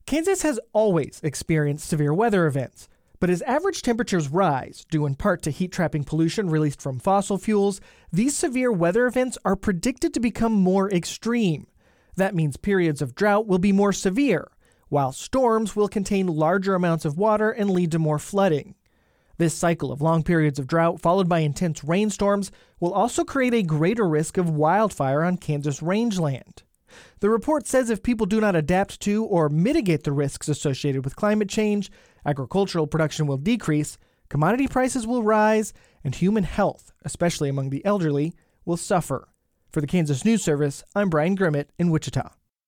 Kansas has always experienced severe weather events, but as average temperatures rise, due in part to heat-trapping pollution released from fossil fuels, these severe weather events are predicted to become more extreme. That means periods of drought will be more severe, while storms will contain larger amounts of water and lead to more flooding. This cycle of long periods of drought followed by intense rainstorms will also create a greater risk of wildfire on Kansas rangeland. The report says if people do not adapt to or mitigate the risks associated with climate change, agricultural production will decrease, commodity prices will rise, and human health, especially among the elderly, will suffer. For the Kansas News Service, I'm Brian Grimmett in Wichita.